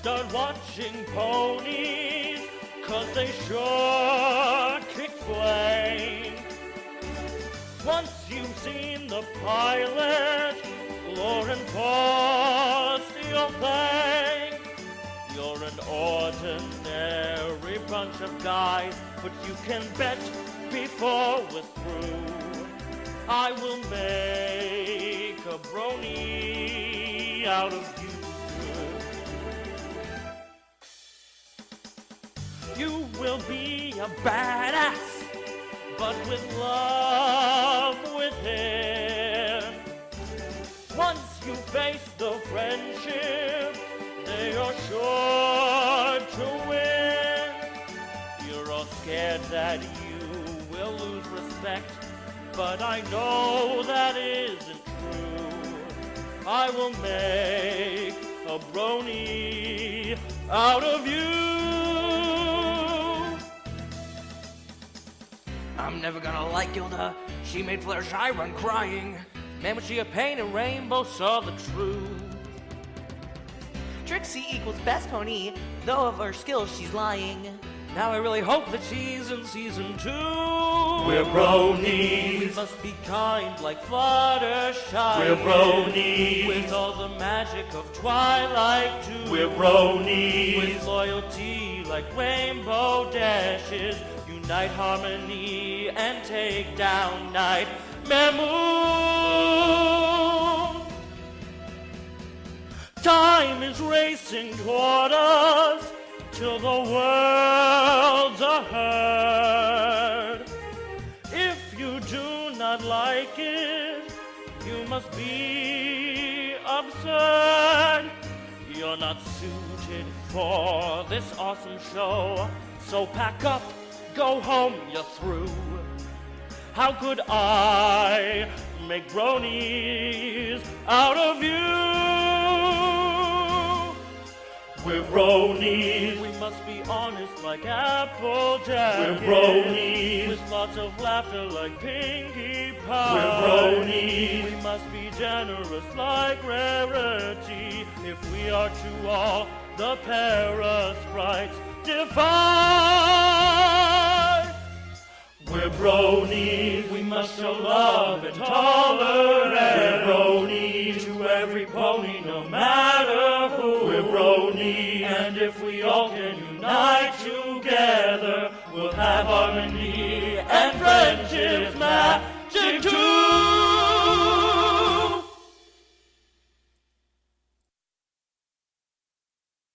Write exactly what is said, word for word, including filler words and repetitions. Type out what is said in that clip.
start watching ponies, 'cause they sure kick flame. Once you've seen the pilot, Lauren Faust, you'll thank. You're an ordinary bunch of guys, but you can bet before we're through, I will make a brony out of you. You will be a badass, but with love within. Once you face the friendship, they are sure to win. You're all scared that you will lose respect, but I know that isn't true. I will make a brony out of you. I'm never gonna like Gilda. She made Fluttershy run crying. Man, was she a pain, and Rainbow saw the truth. Trixie equals best pony, though of her skills she's lying. Now I really hope that she's in season two. We're bronies. We must be kind like Fluttershy. We're bronies. With all the magic of Twilight too. We're bronies. With loyalty like Rainbow Dashes. Unite harmony and take down Nightmare Moon. Time is racing toward us till the world's ahead. If you do not like it, you must be absurd. You're not suited for this awesome show, so pack up, go home, you're through. How could I make bronies out of you? We're bronies. We must be honest like Applejack. We're bronies. With lots of laughter like Pinkie Pie. We're bronies. We must be generous like Rarity. If we are to all the Parasprites defy. We're bronies. We must show love and tolerance. We're bronies. To every pony, no matter who. We're bronies. And if we all can unite together, we'll have harmony and friendships.